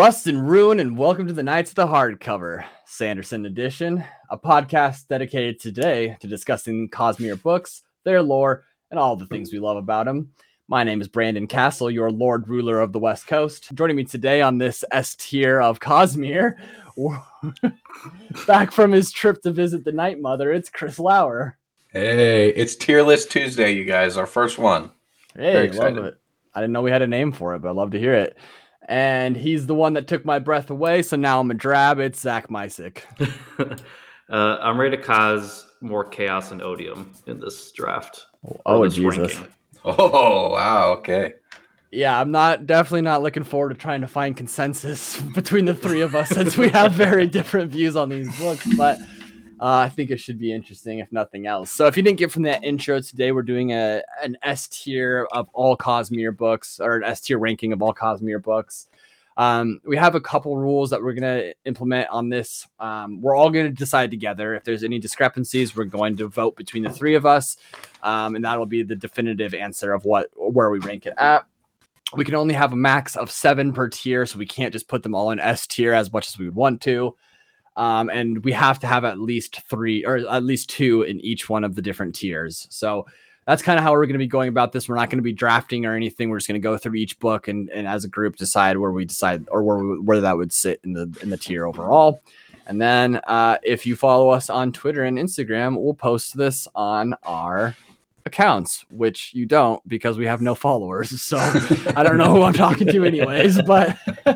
Rust and Ruin, and welcome to the Knights of the Hardcover, Sanderson Edition, a podcast dedicated today to discussing Cosmere books, their lore, and all the things we love about them. My name is Brandon Castle, your Lord Ruler of the West Coast. Joining me today on this S tier of Cosmere, back from his trip to visit the Night Mother, it's Chris Lauer. Hey, it's Tier List Tuesday, you guys. Our first one. Hey, love it. I didn't know we had a name for it, but I love to hear it. And he's the one that took my breath away, so now I'm a drab. It's Zach Mysick. I'm ready to cause more chaos and odium in this draft. Oh, Jesus. Ranking. Oh, wow. Okay. Yeah, I'm definitely not looking forward to trying to find consensus between the three of us since we have very different views on these books, but I think it should be interesting if nothing else. So if you didn't get from that intro today, we're doing an S tier of all Cosmere books, or an S tier ranking of all Cosmere books. We have a couple rules that we're going to implement on this. We're all going to decide together. If there's any discrepancies, we're going to vote between the three of us, and that'll be the definitive answer of where we rank it at. We can only have a max of 7 per tier, so we can't just put them all in S tier as much as we would want to. And we have to have at least 3 or at least 2 in each one of the different tiers. So that's kind of how we're going to be going about this. We're not going to be drafting or anything. We're just going to go through each book and as a group decide where we decide or where that would sit in the tier overall. And then if you follow us on Twitter and Instagram, we'll post this on our accounts, which you don't because we have no followers. So I don't know who I'm talking to anyways, but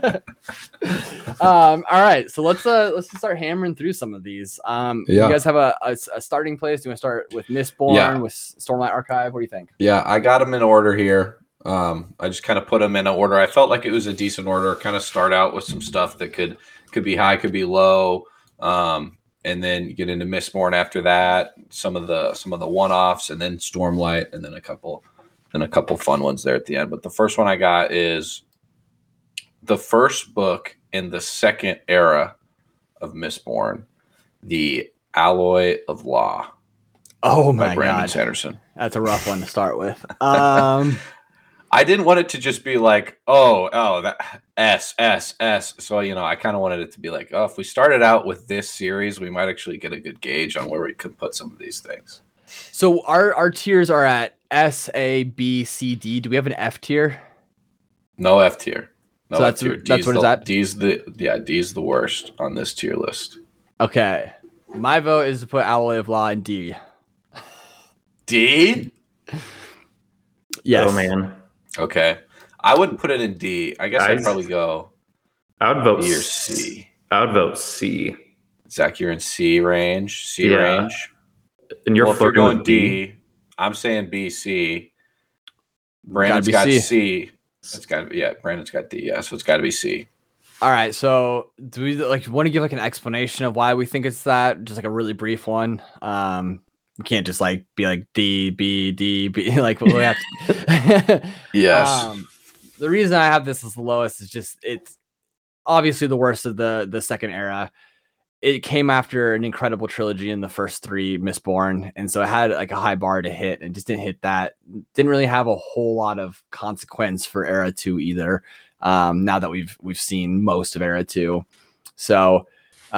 all right. So let's just start hammering through some of these. You guys have a starting place? Do you want to start with Mistborn, with Stormlight Archive? What do you think? Yeah, I got them in order here. I just kind of put them in an order. I felt like it was a decent order. Kind of start out with some stuff that could be high, could be low. And then you get into Mistborn after that, some of the one-offs, and then Stormlight, and then a couple fun ones there at the end. But the first one I got is the first book in the second era of Mistborn, The Alloy of Law. Oh my Brandon God, Sanderson. That's a rough one to start with. I didn't want it to just be like, that S. So, I kind of wanted it to be like, if we started out with this series, we might actually get a good gauge on where we could put some of these things. So our tiers are at S, A, B, C, D. Do we have an F tier? No F tier. No, so that's what it's at? D's the worst on this tier list. Okay. My vote is to put Alloy of Law in D. D? Yes. Oh, man. Okay. I wouldn't put it in D. I guess I'd probably go I would vote B or C. I would vote C. Zach, you're in C range. Range. And you're if you're flirting going with D, I'm saying B, C. Brandon's got C. It's got to be, Brandon's got D, so it's got to be C. All right, so do we want to give an explanation of why we think it's that? Just a really brief one. We can't just be like D, B, D, B. We have to. Yes. The reason I have this as the lowest is just it's obviously the worst of the second era. It came after an incredible trilogy in the first 3 Mistborn, and so it had a high bar to hit, and just didn't hit that. Didn't really have a whole lot of consequence for Era 2 either. Now that we've seen most of Era 2, so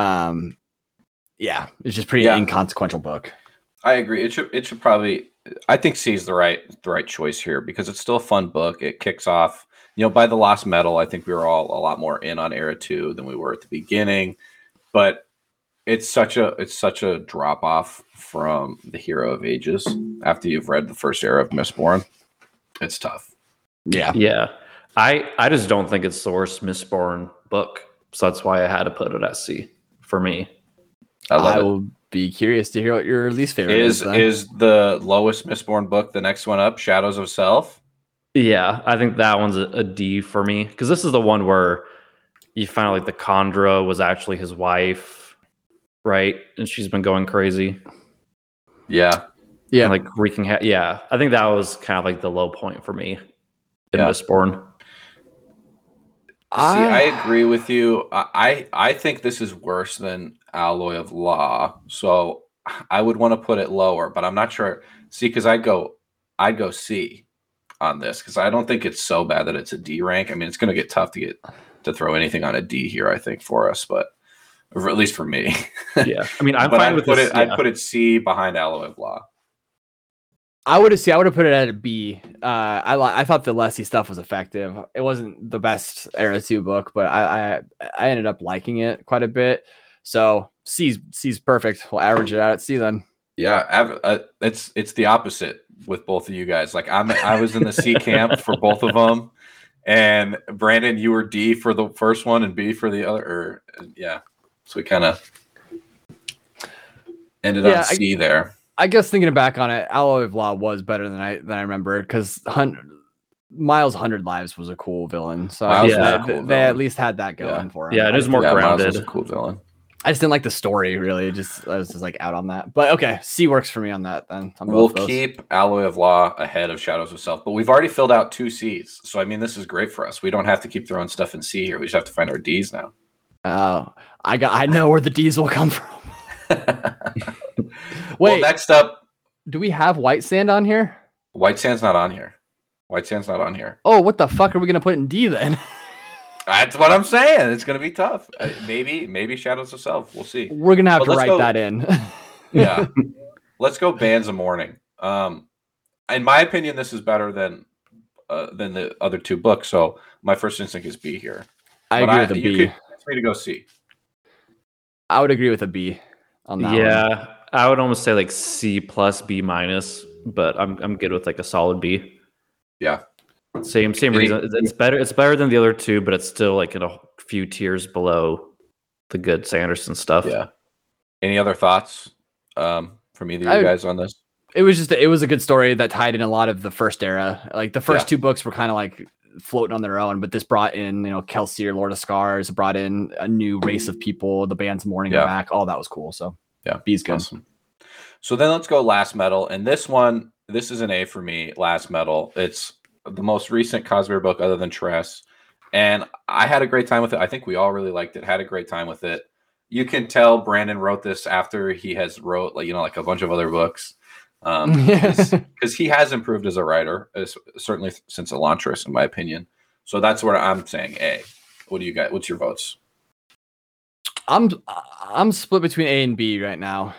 it's just pretty inconsequential book. I agree. It should probably. I think C is the right choice here because it's still a fun book. It kicks off, by the Lost Metal. I think we were all a lot more in on Era 2 than we were at the beginning, but it's such a drop off from the Hero of Ages after you've read the first era of Mistborn. It's tough. Yeah. I just don't think it's the worst Mistborn book, so that's why I had to put it at C for me. I will be curious to hear what your least favorite is. Is the lowest Mistborn book the next one up, Shadows of Self? Yeah, I think that one's a D for me because this is the one where you find out the Khandra was actually his wife. Right, and she's been going crazy. Yeah, wreaking. I think that was kind of the low point for me in Mistborn. I agree with you. I think this is worse than Alloy of Law, so I would want to put it lower, but I'm not sure. See, because I'd go C on this because I don't think it's so bad that it's a D rank. I mean, it's going to get tough to to throw anything on a D here, I think, for us, but or at least for me. Yeah, I mean, I'm But fine with this. I'd put it C behind Alloy of Law. I would have put it at a B. I thought the Lessie stuff was effective. It wasn't the best Era 2 book, but I ended up liking it quite a bit. So C's perfect. We'll average it out at C then. Yeah, it's the opposite with both of you guys. Like I was in the C camp for both of them, and Brandon, you were D for the first one and B for the other. So we kind of ended on C there. I guess thinking back on it, Alloy of Law was better than I remember because Miles 100 Lives was a cool villain. So they at least had that going for him. Yeah, it is more grounded. Miles was a cool villain. I just didn't like the story really. I was just like out on that. But okay, C works for me on that then. We'll keep Alloy of Law ahead of Shadows of Self, but we've already filled out 2 C's. So I mean, this is great for us. We don't have to keep throwing stuff in C here. We just have to find our D's now. Oh, I know where the D's will come from. Wait, well, next up, do we have White Sand on here? White Sand's not on here. Oh, what the fuck are we gonna put in D then? That's what I'm saying. It's gonna be tough. Maybe Shadows of Self. We'll see. We're gonna have to write that in. Yeah. Let's go Bands of Mourning. In my opinion, this is better than the other 2 books. So my first instinct is B here. I agree with a B. It's me to go C. I would agree with a B on that. Yeah, I would almost say like C plus B minus, but I'm good with like a solid B. Yeah. Same reason. It's better than the other 2, but it's still like in a few tiers below the good Sanderson stuff. Yeah. Any other thoughts from either of you guys on this? It was a good story that tied in a lot of the first era. Like the first 2 books were kind of like floating on their own, but this brought in, Kelsier, Lord of Scars, brought in a new race of people. The Bands of Mourning are back. All that was cool. So yeah, B's good. Awesome. So then let's go Last Metal, and this is an A for me. Last Metal. It's the most recent Cosmere book other than Tress, and I had a great time with it. I think we all really liked it. Had a great time with it. You can tell Brandon wrote this after he has wrote like a bunch of other books. Because he has improved as a writer, certainly since Elantris, in my opinion. So that's where I'm saying A. What do you got? What's your votes? I'm split between A and B right now.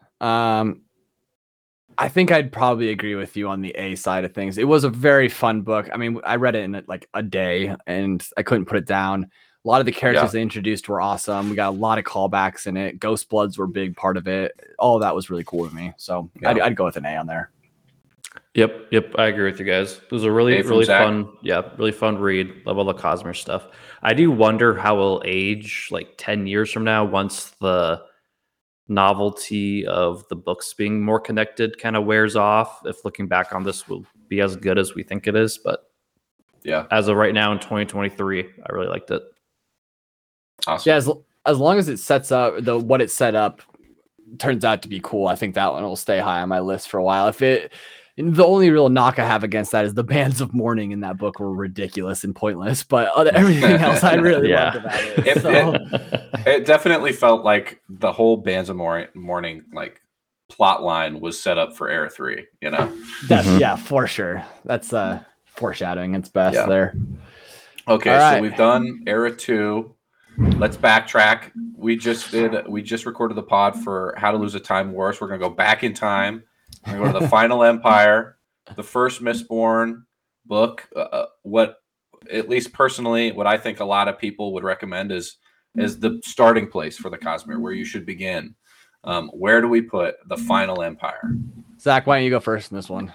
I think I'd probably agree with you on the A side of things. It was a very fun book. I mean, I read it in like a day and I couldn't put it down. A lot of the characters they introduced were awesome. We got a lot of callbacks in it. Ghost Bloods were a big part of it. All of that was really cool to me. So I'd go with an A on there. Yep. I agree with you guys. It was a really fun, really fun read. Love all the Cosmere stuff. I do wonder how it'll age like 10 years from now once the novelty of the books being more connected kind of wears off. If looking back on this will be as good as we think it is, but as of right now in 2023, I really liked it. Awesome. Yeah, as long as it sets up what it set up turns out to be cool, I think that one will stay high on my list for a while. The only real knock I have against that is the Bands of Mourning in that book were ridiculous and pointless, but everything else I really loved about it. It definitely felt like the whole Bands of Mourning like plot line was set up for Era 3, Yeah, for sure. That's foreshadowing its best there. Okay, right. So we've done Era 2. Let's backtrack. We just recorded the pod for How to Lose a Time War. So we're gonna go back in time. We're gonna go to the Final Empire, the first Mistborn book. What, at least personally, what I think a lot of people would recommend is the starting place for the Cosmere, where you should begin. Where do we put the Final Empire? Zach, why don't you go first in this one?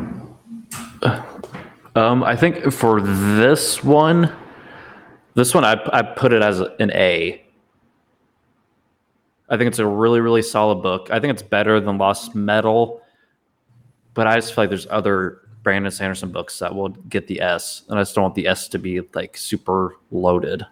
I think for this one I put it as an A. I think it's a really, really solid book. I think it's better than Lost Metal, but I just feel like there's other Brandon Sanderson books that will get the S, and I just don't want the S to be like super loaded.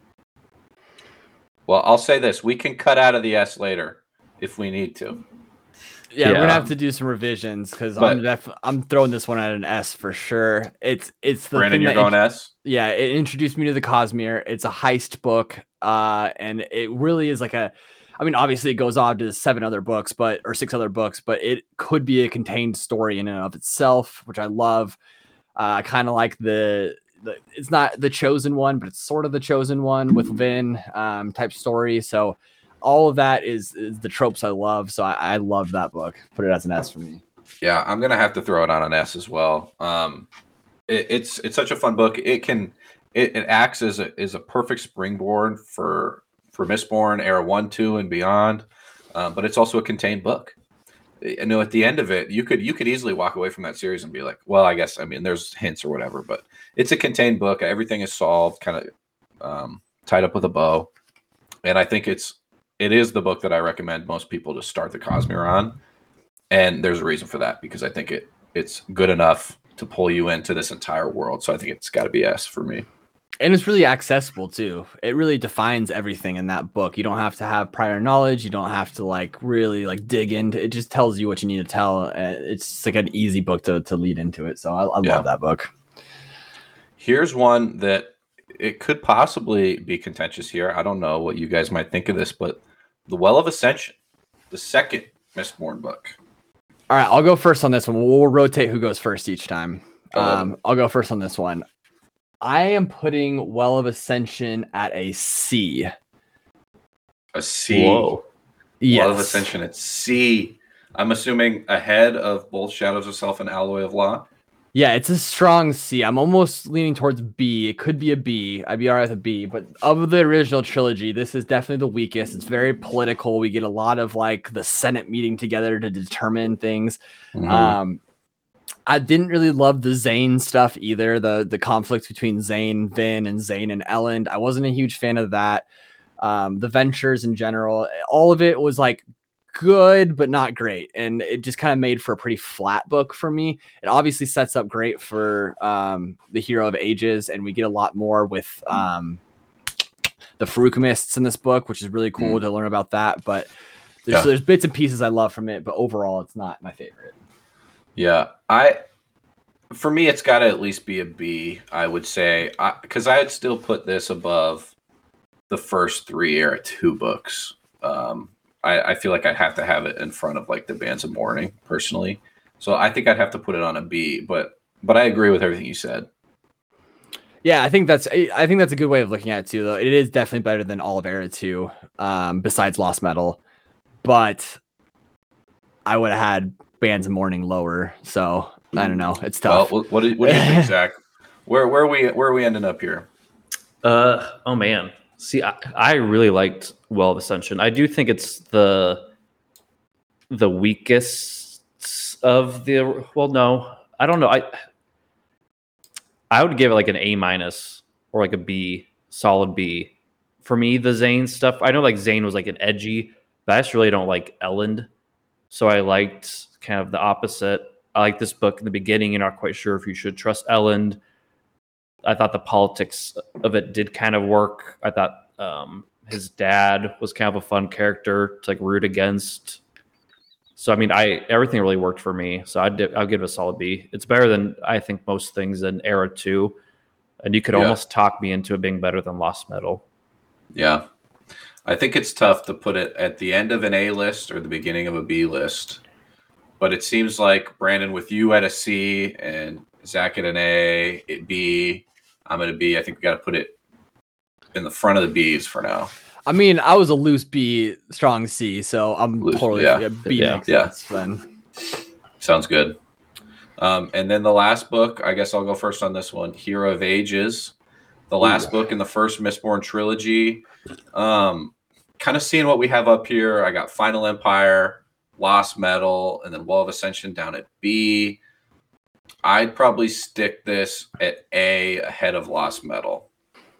Well, I'll say this: we can cut out of the S later if we need to. Yeah, we're gonna have to do some revisions because I'm throwing this one at an S for sure. It's the Brandon, you're going S. Yeah, it introduced me to the Cosmere. It's a heist book, and it really is like obviously it goes on to 6 other books, but it could be a contained story in and of itself, which I love. I kind of like the it's not the chosen one, but it's sort of the chosen one with Vin type story. So all of that is the tropes I love. So I love that book. Put it as an S for me. Yeah, I'm gonna have to throw it on an S as well. It's such a fun book. It acts as a perfect springboard for Mistborn Era 1, 2, and beyond. But it's also a contained book. I know at the end of it, you could easily walk away from that series and be like, well, I guess, I mean, there's hints or whatever, but it's a contained book. Everything is solved, kind of tied up with a bow. And I think it is the book that I recommend most people to start the Cosmere on. And there's a reason for that, because I think it's good enough to pull you into this entire world. So I think it's got to be S for me. And it's really accessible too. It really defines everything in that book. You don't have to have prior knowledge. You don't have to really dig into it. It just tells you what you need to tell. It's like an easy book to lead into it. So I love that book. Here's one that it could possibly be contentious here. I don't know what you guys might think of this, but The Well of Ascension, the second Mistborn book. All right, I'll go first on this one. We'll rotate who goes first each time. I'll go first on this one. I am putting Well of Ascension at a C. A C. Whoa. Yes. Well of Ascension at C. I'm assuming ahead of both Shadows of Self and Alloy of Law. Yeah, it's a strong C. I'm almost leaning towards B. It could be a B. I'd be all right with a B. But of the original trilogy, this is definitely the weakest. It's very political. We get a lot of the Senate meeting together to determine things. Mm-hmm. I didn't really love the Zane stuff either. The conflict between Zane, Vin, and Zane and Elend. I wasn't a huge fan of that. The ventures in general, all of it was good, but not great. And it just kind of made for a pretty flat book for me. It obviously sets up great for the Hero of Ages. And we get a lot more with the Feruchemists in this book, which is really cool to learn about that. But there's bits and pieces I love from it, but overall it's not my favorite. Yeah, for me, it's got to at least be a B, I would say, because I'd still put this above the first 3 Era 2 books. I feel like I'd have to have it in front of the Bands of Mourning, personally. So I think I'd have to put it on a B, but I agree with everything you said. Yeah, I think that's a good way of looking at it too, though. It is definitely better than all of Era 2, besides Lost Metal. But I would have had Bands of Mourning lower, so I don't know. It's tough. Well, what do you think, Zach? Where are we ending up here? Oh man. See, I really liked Well of Ascension. I do think it's the weakest of the. Well, no, I don't know. I would give it an A- or a B, solid B. For me, the Zane stuff. I know Zane was an edgy, but I just really don't like Elend. So I liked kind of the opposite. I like this book in the beginning. You're not quite sure if you should trust Elend. I thought the politics of it did kind of work. I thought his dad was kind of a fun character to root against. So I mean, everything really worked for me. So I'll give it a solid B. It's better than I think most things in Era 2, and you could almost talk me into it being better than Lost Metal. Yeah, I think it's tough to put it at the end of an A list or the beginning of a B list. But it seems like, Brandon, with you at a C and Zach at an A, at B, I'm at a B. I think we got to put it in the front of the Bs for now. I mean, I was a loose B, strong C, so I'm totally B. Makes sense then. Sounds good. And then the last book, I guess I'll go first on this one, Hero of Ages. The last book in the first Mistborn trilogy. Kind of seeing what we have up here. I got Final Empire, Lost Metal, and then Well of Ascension down at B. I'd probably stick this at A ahead of Lost Metal.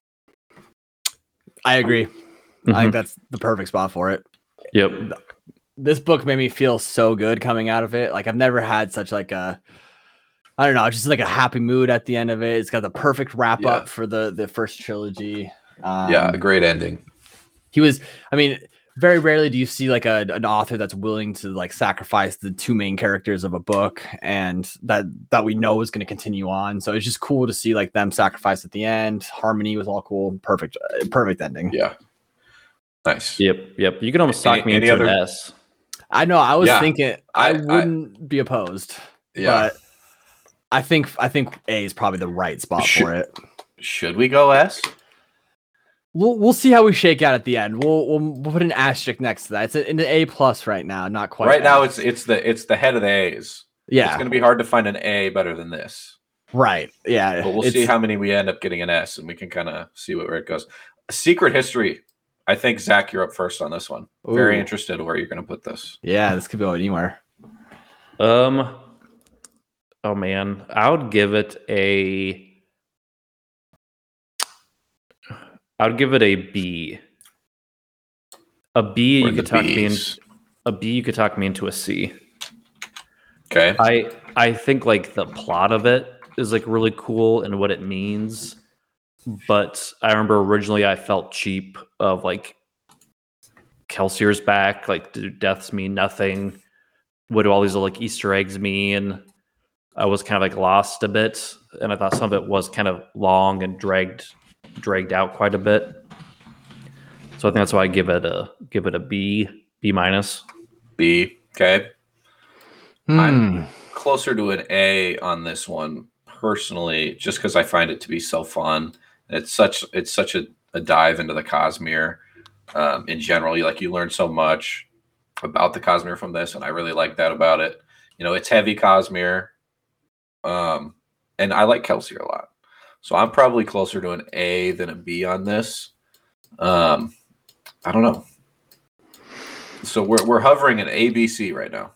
I agree. Mm-hmm. I think that's the perfect spot for it. Yep. This book made me feel so good coming out of it. I've never had such a I don't know, just a happy mood at the end of it. It's got the perfect wrap up for the first trilogy. A great ending. Very rarely do you see an author that's willing to sacrifice the two main characters of a book, and that we know is going to continue on. So it's just cool to see them sacrifice at the end. Harmony was all cool. Perfect ending. Yeah. Nice. Yep. You can almost talk me into an S. I know. I was thinking I wouldn't be opposed. Yeah. But I think A is probably the right spot for it. Should we go S? We'll see how we shake out at the end. We'll put an asterisk next to that. It's an A+ right now, not quite. Right now, it's the head of the A's. Yeah, it's going to be hard to find an A better than this. Right. Yeah, but we'll see how many we end up getting an S, and we can kind of see where it goes. Secret History. I think Zach, you're up first on this one. Ooh. Very interested where you're going to put this. Yeah, this could go anywhere. Oh man, I would give it a B. A B, you could talk me into a C. Okay. I think like the plot of it is like really cool and what it means, but I remember originally I felt cheap of like Kelsier's back, like do deaths mean nothing? What do all these like Easter eggs mean? I was kind of like lost a bit, and I thought some of it was kind of long and dragged out quite a bit. So I think that's why I give it a B minus. B. Okay. I'm closer to an A on this one personally, just because I find it to be so fun. It's such a dive into the Cosmere in general. You learn so much about the Cosmere from this, and I really like that about it. It's heavy Cosmere, and I like Kelsier a lot. So I'm probably closer to an A than a B on this. I don't know. So we're hovering at A, B, C right now.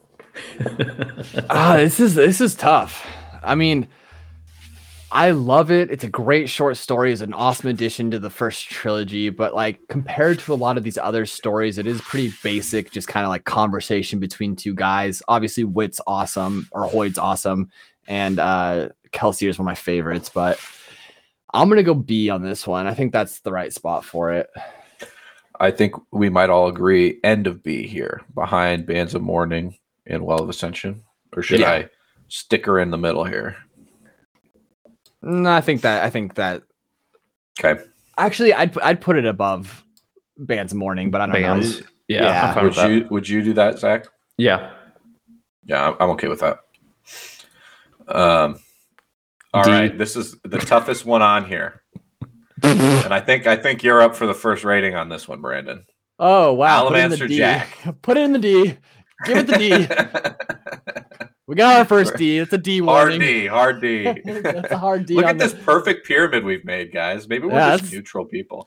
This is tough. I mean, I love it. It's a great short story. It's an awesome addition to the first trilogy, but like compared to a lot of these other stories, it is pretty basic, just kind of like conversation between two guys. Obviously, Hoyd's awesome, and Kelsier is one of my favorites, but I'm gonna go B on this one. I think that's the right spot for it. I think we might all agree end of B here, behind Bands of Mourning and Well of Ascension, or should I stick her in the middle here? No, I think that. Okay. Actually, I'd put it above Bands of Mourning, but I don't know. Yeah. Would you do that, Zach? Yeah. Yeah, I'm okay with that. All right, this is the toughest one on here, and I think you're up for the first rating on this one, Brandon. Oh wow! Allomancer Jack. Put it in the D. Give it the D. We got our first D. It's a D warning. Hard D. That's a hard D. Look at this perfect pyramid we've made, guys. Maybe we're just neutral people.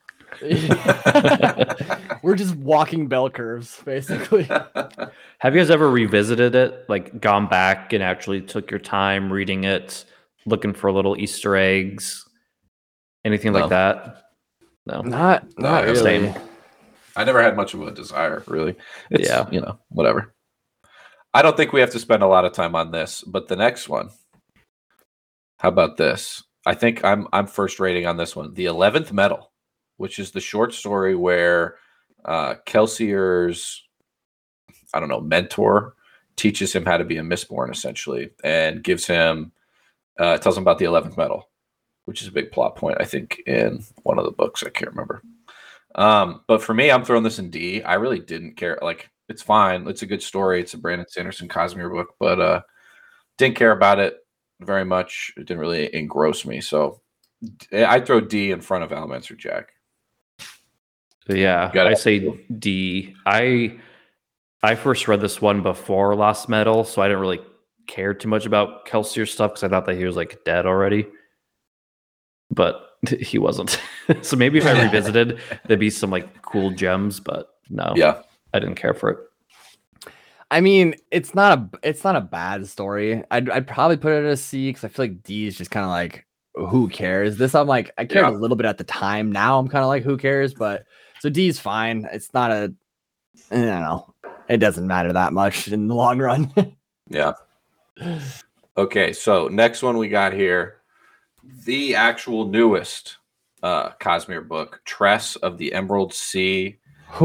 We're just walking bell curves, basically. Have you guys ever revisited it? Like gone back and actually took your time reading it, looking for little Easter eggs, anything like that? No, not really. Same. I never had much of a desire, really. It's, whatever. I don't think we have to spend a lot of time on this, but the next one. How about this? I think I'm first rating on this one. The 11th Metal, which is the short story where Kelsier's, mentor teaches him how to be a Mistborn, essentially, and gives him, tells him about the 11th Metal, which is a big plot point, I think, in one of the books. I can't remember. But for me, I'm throwing this in D. I really didn't care. Like, it's fine. It's a good story. It's a Brandon Sanderson Cosmere book, but didn't care about it very much. It didn't really engross me. So I'd throw D in front of Allomancer Jack. Yeah, I say D. I first read this one before Lost Metal, so I didn't really care too much about Kelsier's stuff because I thought that he was like dead already. But he wasn't. So maybe if I revisited, there'd be some like cool gems, but no. Yeah. I didn't care for it. I mean, it's not a bad story. I'd probably put it at a C because I feel like D is just kind of like, who cares? This I'm like, I cared a little bit at the time. Now I'm kind of like, who cares? But so D is fine. It's not I don't know. It doesn't matter that much in the long run. Yeah. Okay, so next one we got here, the actual newest Cosmere book, Tress of the Emerald Sea.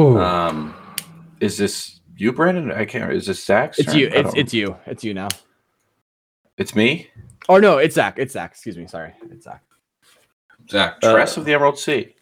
Is this you, Brandon? I can't. Is this Zach's? It's you. It's you. It's you now. It's me. Oh no, it's Zach. It's Zach. Excuse me. Sorry, it's Zach. Zach. Tress of the Emerald Sea.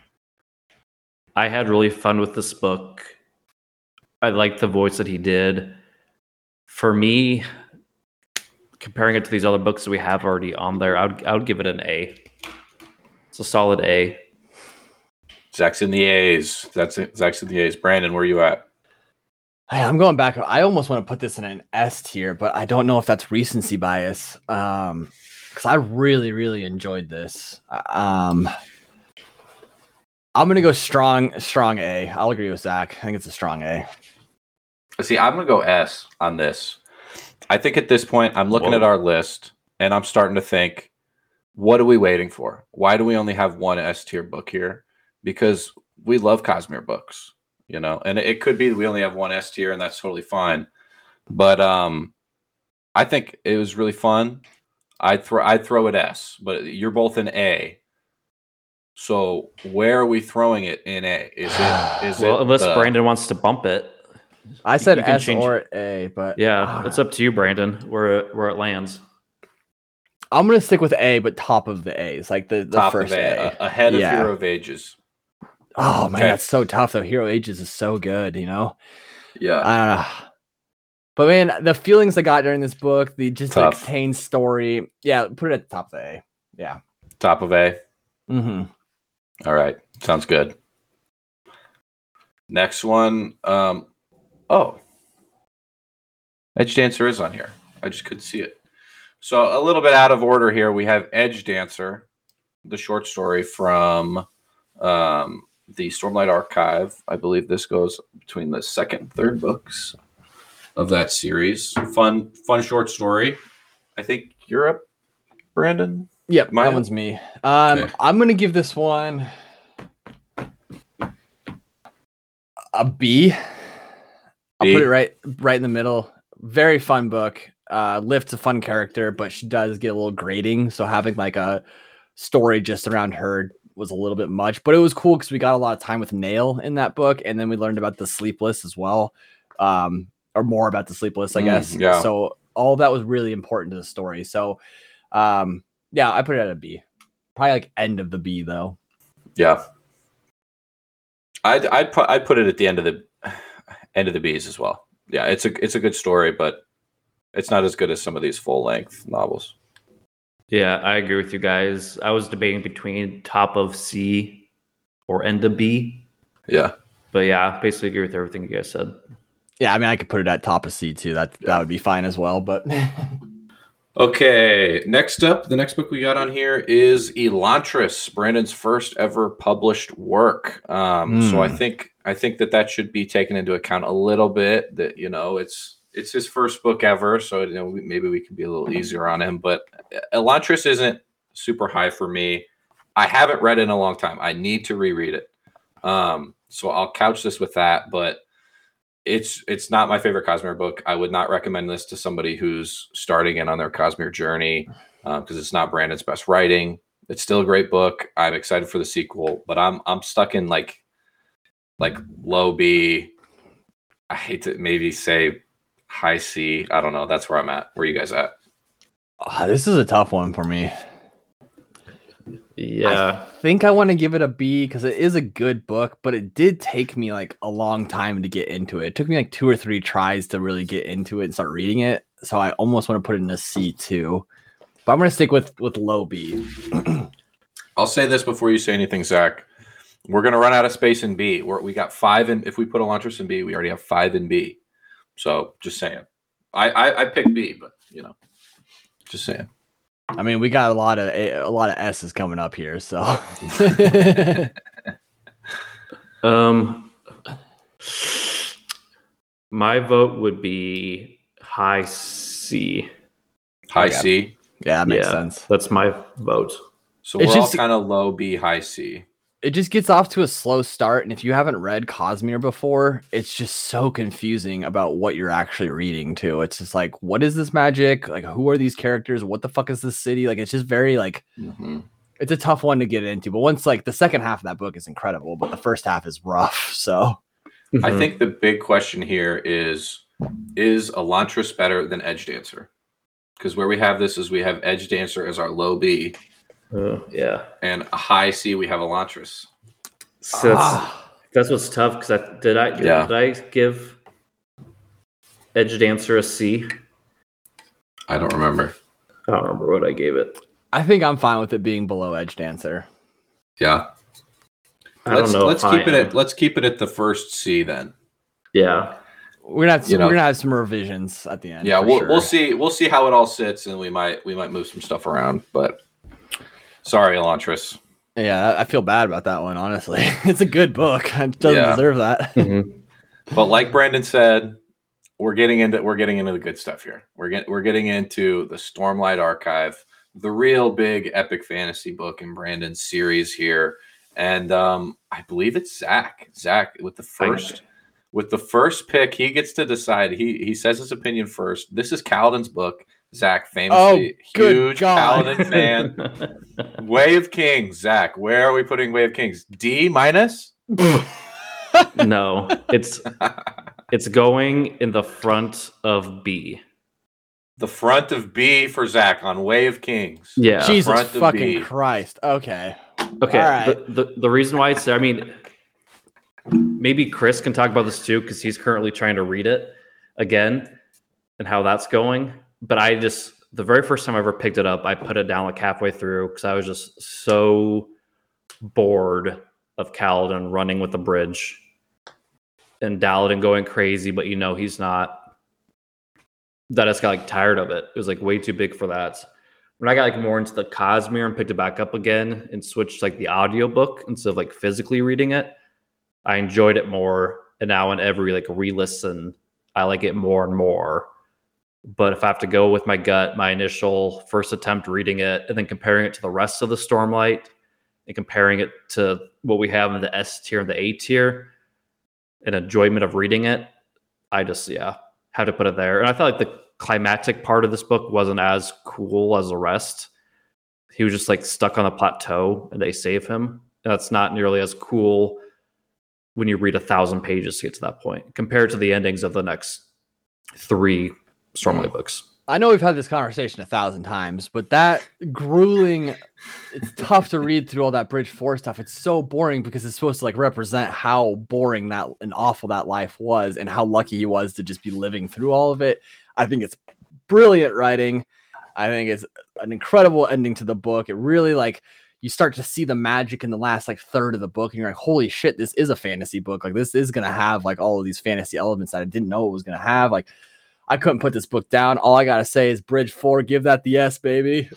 I had really fun with this book. I liked the voice that he did. For me, comparing it to these other books that we have already on there, I would give it an A. It's a solid A. Zach's in the A's. Zach's in the A's. Brandon, where are you at? Hey, I'm going back. I almost want to put this in an S tier, but I don't know if that's recency bias. Because I really, really enjoyed this. I'm gonna go strong A. I'll agree with Zach. I think it's a strong A. See, I'm gonna go S on this. I think at this point, I'm looking at our list and I'm starting to think, what are we waiting for? Why do we only have one S tier book here? Because we love Cosmere books, you know, and it could be that we only have one S tier and that's totally fine. But I think it was really fun. I'd throw it S, but you're both in A. So where are we throwing it in A? Is it unless Brandon wants to bump it. I said S or A, but it's up to you, Brandon, where it lands. I'm gonna stick with A, but top of the A's, like the top first of A. Ahead of Hero of Ages. Oh man, that's so tough though. Hero Ages is so good, you know. Yeah. I don't know. But man, the feelings I got during this book, the just like contained story. Yeah, put it at the top of the A. Yeah. Top of A. Mm-hmm. All right. Sounds good. Next one. Edge Dancer is on here. I just couldn't see it. So a little bit out of order here. We have Edge Dancer, the short story from the Stormlight Archive. I believe this goes between the second and third books of that series. Fun short story. I think you're up, Brandon. Yep, that one's me. Okay. I'm gonna give this one a B. I'll put it right in the middle. Very fun book. Lift's a fun character, but she does get a little grating. So having like a story just around her was a little bit much, but it was cool because we got a lot of time with Nail in that book, and then we learned about the Sleepless as well, or more about the Sleepless, I guess. Yeah. So all of that was really important to the story. So, yeah, I put it at a B. Probably like end of the B though. Yeah, I'd put it at the end of the B's as well. Yeah, it's a good story, but it's not as good as some of these full length novels. Yeah, I agree with you guys. I was debating between top of C or end of B. Yeah. But yeah, basically agree with everything you guys said. Yeah, I mean, I could put it at top of C too. That would be fine as well. But okay, next up, the next book we got on here is Elantris, Brandon's first ever published work. So I think that should be taken into account a little bit. That, you know, it's his first book ever, so, you know, maybe we can be a little easier on him. But Elantris isn't super high for me. I haven't read it in a long time. I need to reread it. So I'll couch this with that, but it's not my favorite Cosmere book. I would not recommend this to somebody who's starting in on their Cosmere journey, because it's not Brandon's best writing. It's still a great book. I'm excited for the sequel, but I'm stuck in like low B. I hate to maybe say high C. I don't know. That's where I'm at. Where are you guys at? This is a tough one for me. Yeah, I think I want to give it a B because it is a good book, but it did take me like a long time to get into it. It took me like 2 or 3 tries to really get into it and start reading it. So I almost want to put it in a C too, but I'm going to stick with low B. I'll say this before you say anything, Zach. We're going to run out of space in B. We got 5 in. If we put Elantris in B, we already have 5 in B. So just saying. I picked B, but, you know, just saying. I mean, we got a lot of S's coming up here, so. My vote would be high C. High C? Yeah, that makes sense. That's my vote. So we're all kind of low B, high C. It just gets off to a slow start, and if you haven't read Cosmere before, it's just so confusing about what you're actually reading too. It's just like, what is this magic? Like, who are these characters? What the fuck is this city? Like, it's just very like, It's a tough one to get into. But once like the second half of that book is incredible, but the first half is rough. So I think the big question here is Elantris better than Edge Dancer? Because where we have this is we have Edge Dancer as our low B. Yeah, and a high C, we have Elantris. So that's what's tough. Because did I give Edge Dancer a C? I don't remember. I don't remember what I gave it. I think I'm fine with it being below Edge Dancer. Yeah. Let's keep it at the first C then. Yeah. We're gonna have some revisions at the end. Yeah, we'll see how it all sits, and we might move some stuff around. But sorry, Elantris. Yeah, I feel bad about that one. Honestly, it's a good book. It doesn't deserve that. Mm-hmm. But like Brandon said, we're getting into the good stuff here. We're getting into the Stormlight Archive, the real big epic fantasy book in Brandon's series here, and I believe it's Zach. Zach with the first. With the first pick, he gets to decide. He says his opinion first. This is Kaladin's book. Zach, famously huge Kaladin fan. Way of Kings. Zach, where are we putting Way of Kings? D-? No, it's going in the front of B. The front of B for Zach on Way of Kings. Yeah. Jesus fucking Christ. Okay. Okay. All right. The reason why it's there, I mean, maybe Chris can talk about this too, because he's currently trying to read it again and how that's going. But the very first time I ever picked it up, I put it down like halfway through because I was just so bored of Kaladin running with the bridge and Daladin going crazy, but he's not. That I just got like tired of it. It was like way too big for that. When I got like more into the Cosmere and picked it back up again and switched like the audiobook instead of like physically reading it, I enjoyed it more, and now in every like re-listen, I like it more and more. But if I have to go with my gut, my initial first attempt reading it, and then comparing it to the rest of the Stormlight, and comparing it to what we have in the S tier and the A tier, and enjoyment of reading it, I just had to put it there. And I felt like the climactic part of this book wasn't as cool as the rest. He was just like stuck on a plateau, and they save him. And that's not nearly as cool when you read 1,000 pages to get to that point, compared to the endings of the next 3 Stormlight books. I know we've had this conversation 1,000 times, but that grueling, it's tough to read through all that Bridge 4 stuff. It's so boring because it's supposed to like represent how boring that and awful that life was and how lucky he was to just be living through all of it. I think it's brilliant writing. I think it's an incredible ending to the book. It really like, you start to see the magic in the last like third of the book, and you're like, holy shit, this is a fantasy book. Like this is going to have like all of these fantasy elements that I didn't know it was going to have. Like I couldn't put this book down. All I got to say is Bridge 4, give that the S, baby.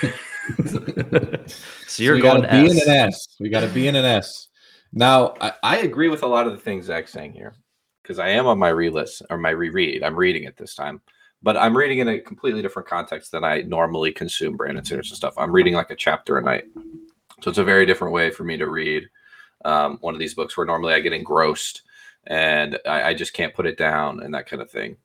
So you're going to be in an S. We got to be in an S. Now, I agree with a lot of the things Zach's saying here, because I am on my relist or my reread. I'm reading it this time, but I'm reading in a completely different context than I normally consume Brandon Sanderson stuff. I'm reading like a chapter a night. So it's a very different way for me to read one of these books where normally I get engrossed and I just can't put it down and that kind of thing.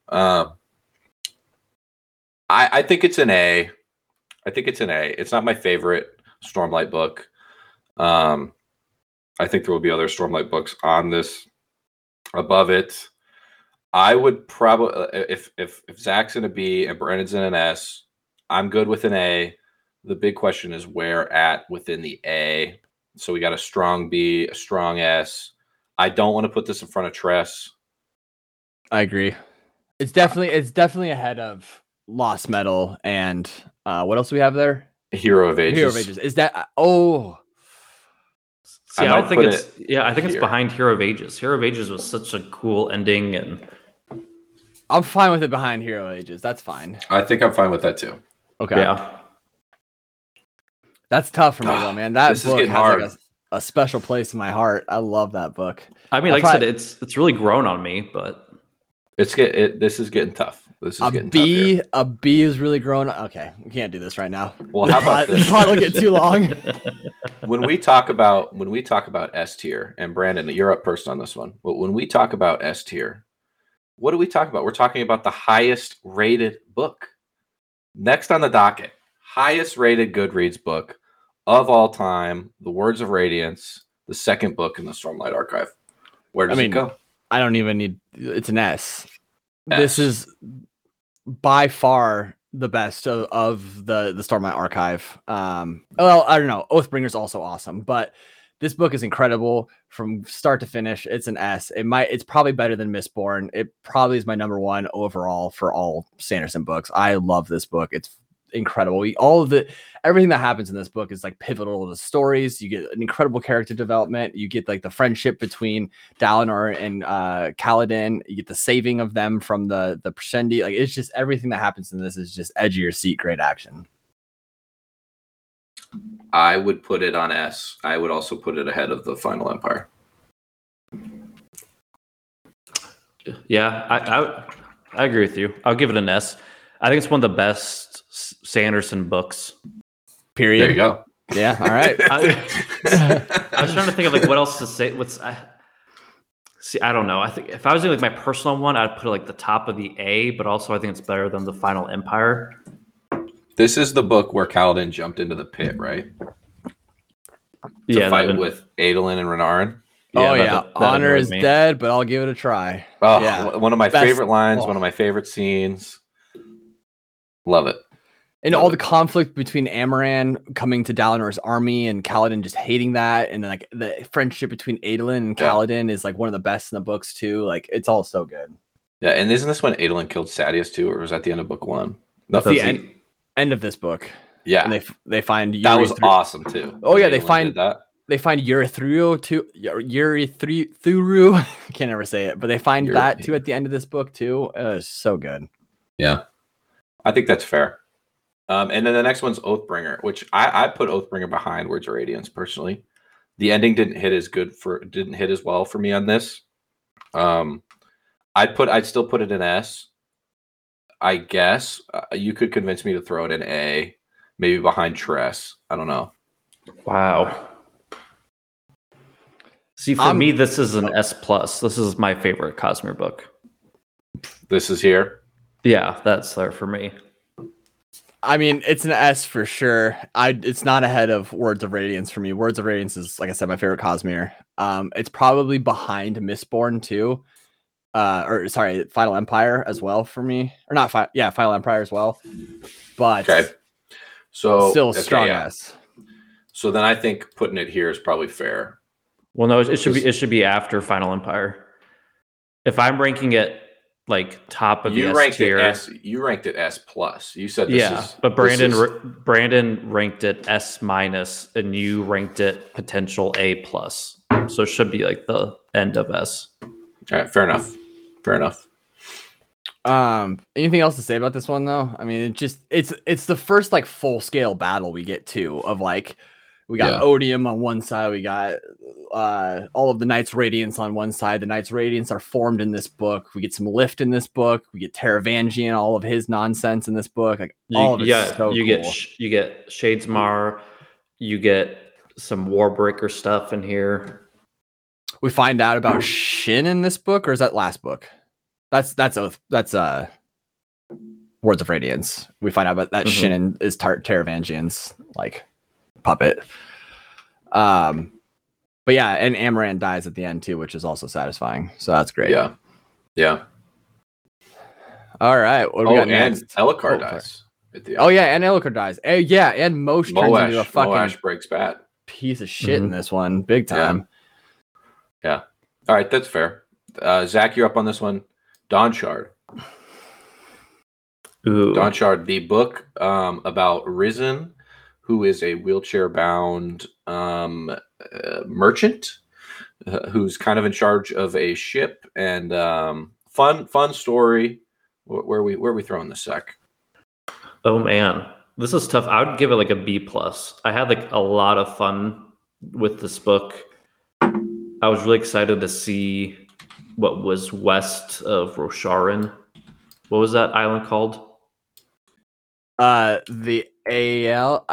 I think it's an A. I think it's an A. It's not my favorite Stormlight book. I think there will be other Stormlight books on this above it. I would probably, if Zach's in a B and Brandon's in an S, I'm good with an A. The big question is where at within the A. So we got a strong B, a strong S. I don't want to put this in front of Tress. I agree. It's definitely ahead of Lost Metal and what else do we have there? Hero of Ages. Hero of Ages. Is that See, I don't think it's I think it's behind Hero of Ages. Hero of Ages was such a cool ending, and I'm fine with it behind Hero of Ages. That's fine. I think I'm fine with that too. Okay. Yeah. That's tough for me though, man. That this book is has hard. like a special place in my heart. I love that book. I mean, like I said, it's really grown on me, but this is getting tough. This is getting tough here. A B is really grown. Okay, we can't do this right now. Well, how about this? Probably get too long. When we talk about S tier, and Brandon, you're up first on this one. But when we talk about S tier, what do we talk about? We're talking about the highest rated book. Next on the docket, highest rated Goodreads book of all time, The Words of Radiance, the second book in the Stormlight Archive. Where does it go? I don't even need. It's an S. This is by far the best of the Stormlight Archive. Well, I don't know. Oathbringer's also awesome, but this book is incredible from start to finish. It's an S. It's probably better than Mistborn. It probably is my number 1 overall for all Sanderson books. I love this book. incredible. Everything that happens in this book is like pivotal to the stories. You get an incredible character development. You get like the friendship between Dalinar and Kaladin. You get the saving of them from the Preshendi. Like, it's just everything that happens in this is just edge of your seat, great action. I would put it on S. I would also put it ahead of the Final Empire. Yeah, I agree with you. I'll give it an S. I think it's one of the best Sanderson books. Period. There you go. Yeah. All right. I was trying to think of like what else to say. I don't know. I think if I was doing like my personal one, I'd put it like the top of the A, but also I think it's better than the Final Empire. This is the book where Kaladin jumped into the pit, right? To fight with Adolin and Renarin. Honor is dead, but I'll give it a try. Oh, yeah. One of my favorite lines, one of my favorite scenes. Love it. And all the conflict between Amaran coming to Dalinar's army and Kaladin just hating that, and then like the friendship between Adolin and Kaladin is like one of the best in the books too. Like, it's all so good. Yeah, and isn't this when Adolin killed Sadeas too, or was that the end of book 1? That's the end of this book. Yeah, and they find that was awesome too. Oh yeah, they find Urithuru too. Urithuru. I can't ever say it, but they find that too at the end of this book too. It's so good. Yeah, I think that's fair. And then the next one's Oathbringer, which I put Oathbringer behind Words of Radiance personally. The ending didn't hit as well for me on this. I'd still put it in S. I guess you could convince me to throw it in A, maybe behind Tress. I don't know. Wow. See, for me, this is an S+. This is my favorite Cosmere book. This is here? Yeah, that's there for me. I mean, it's an S for sure. It's not ahead of Words of Radiance for me. Words of Radiance is, like I said, my favorite Cosmere. It's probably behind Mistborn too. Final Empire as well for me. Or not Final Empire as well. But so still strong S. So then I think putting it here is probably fair. Well, no, it should be after Final Empire. If I'm ranking it like top of the S tier, you ranked it S+. You said this but Brandon ranked it S-, and you ranked it potential A+. So it should be like the end of S. All right, fair enough. Anything else to say about this one though? I mean, it's the first like full scale battle we get to of like. We got Odium on one side. We got all of the Knights Radiance on one side. The Knights Radiance are formed in this book. We get some lift in this book. We get Taravangian, all of his nonsense in this book. Like all of it's so cool. You get Shadesmar. You get some Warbreaker stuff in here. We find out about Shin in this book, or is that last book? That's Words of Radiance. We find out about that Shin is Taravangian's like puppet. But yeah, and Amaran dies at the end too, which is also satisfying. So that's great. Yeah. All right. What do we got next? Elhokar dies. And Elhokar dies. And Moash turns into a fucking Moash breaks bad. Piece of shit in this one. Big time. Yeah. All right, that's fair. Zach, you're up on this one. Dawnshard. Ooh. Dawnshard, the book about Risen, who is a wheelchair-bound merchant who's kind of in charge of a ship, and fun story. Where are we throwing this, Zach? Oh man, this is tough. I would give it like a B+. I had like a lot of fun with this book. I was really excited to see what was west of Rosharan. What was that island called? The Amian.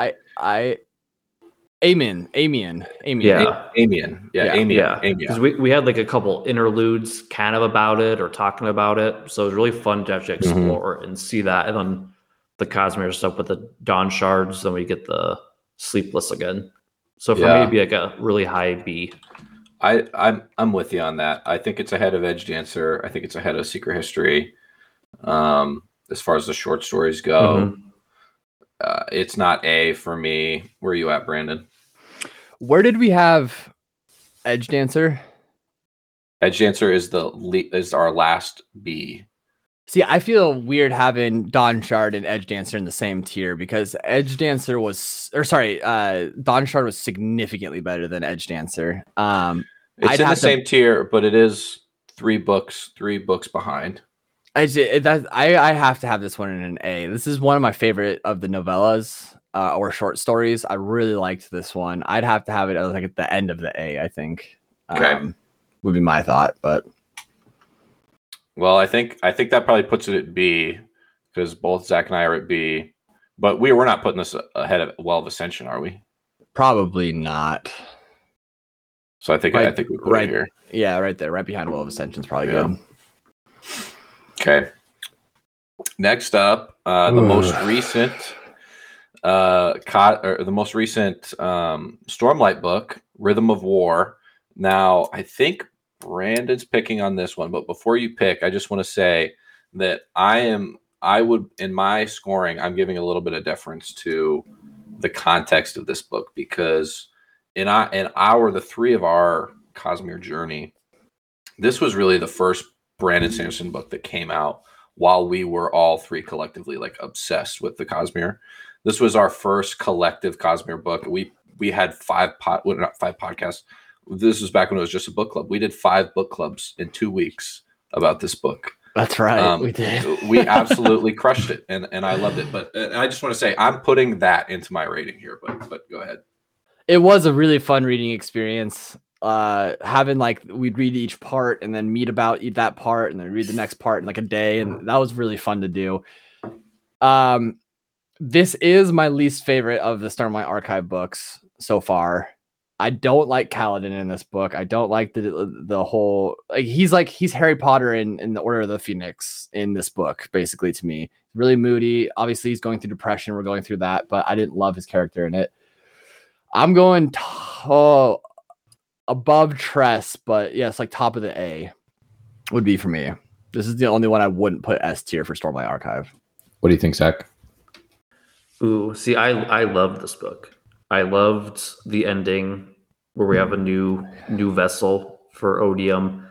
Yeah. Amian. Because we had like a couple interludes kind of about it or talking about it. So it was really fun to actually explore and see that. And then the Cosmere stuff with the Dawnshards, then we get the Sleepless again. So for me, it'd be like a really high B. I'm with you on that. I think it's ahead of Edgedancer. I think it's ahead of Secret History. As far as the short stories go. It's not A for me. Where are you at, Brandon? Where did we have Edgedancer? Edgedancer is our last B. See, I feel weird having Dawn Shard and Edge Dancer in the same tier because Edge Dancer Dawn Shard was significantly better than Edge Dancer. It's in the same tier, but it is 3 books behind. I have to have this one in an A. This is one of my favorite of the novellas or short stories. I really liked this one. I'd have to have it like at the end of the A, I think. Okay. Would be my thought, but well, I think that probably puts it at B because both Zach and I are at B, but we're not putting this ahead of Well of Ascension, are we? Probably not. So I think we put it here. Yeah, right there, right behind Well of Ascension is probably good. Okay. Next up, the most recent Stormlight book, Rhythm of War. Now, I think Brandon's picking on this one, but before you pick, I just want to say that in my scoring, I'm giving a little bit of deference to the context of this book because the 3 of our Cosmere journey, this was really the first Brandon Sanderson book that came out while we were all 3 collectively like obsessed with the Cosmere. This was our first collective Cosmere book. We had 5 podcasts. This was back when it was just a book club. We did 5 book clubs in 2 weeks about this book. That's right. We did. We absolutely crushed it, and I loved it. But I just want to say I'm putting that into my rating here. But go ahead. It was a really fun reading experience. Having like we'd read each part and then meet about that part and then read the next part in like a day, and that was really fun to do. This is my least favorite of the Stormlight Archive books so far. I don't like Kaladin in this book. I don't like the whole he's Harry Potter in the Order of the Phoenix in this book, basically to me. Really moody. Obviously, he's going through depression. We're going through that, but I didn't love his character in it. I'm going above Tress, but yes, like top of the A would be for me. This is the only one I wouldn't put S tier for Stormlight Archive. What do you think, Zach? Ooh, see, I loved this book. I loved the ending where we have a new vessel for Odium.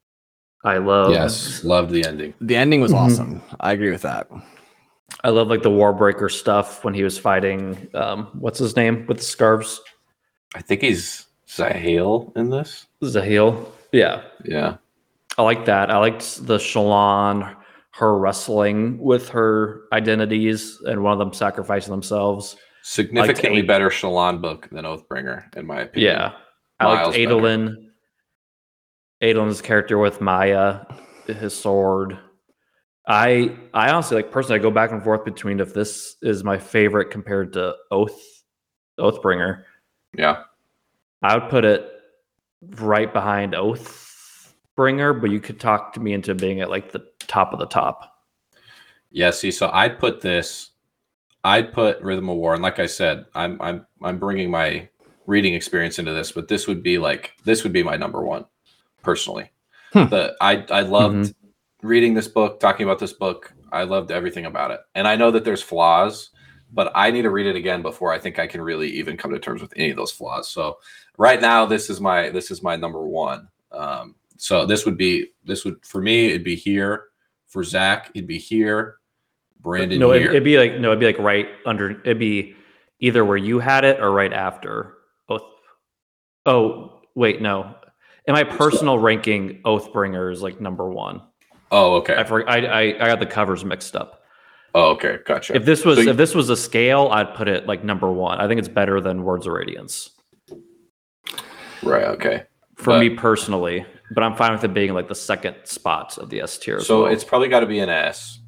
Loved the ending. The ending was awesome. I agree with that. I love like the Warbreaker stuff when he was fighting. What's his name with the scarves? I think he's Zahale in this. Zahale, yeah. I like that. I liked the Shallan, her wrestling with her identities, and one of them sacrificing themselves. Significantly better Shallan book than Oathbringer, in my opinion. Yeah. I liked Adolin. Adolin's character with Maya, his sword. I honestly, personally, I go back and forth between if this is my favorite compared to Oathbringer. Yeah. I would put it right behind Oathbringer, but you could talk to me into being at like the top of the top. Yeah, see, so I'd put Rhythm of War, and like I said, I'm bringing my reading experience into this, but this would be my number 1 personally. I loved reading this book, talking about this book. I loved everything about it, and I know that there's flaws, but I need to read it again before I think I can really even come to terms with any of those flaws. So right now, this is my number 1. So this would for me, it'd be here. For Zach, it'd be here. Brandon, no, here. It'd be like right under. It'd be either where you had it or right after Oath. Oh wait, no. In my personal ranking, Oathbringer is like number 1. Oh, okay. I got the covers mixed up. Oh, okay, gotcha. If this was a scale, I'd put it like number 1. I think it's better than Words of Radiance. Right. Okay. For me personally, but I'm fine with it being like the second spot of the S tier. So it's probably got to be an S.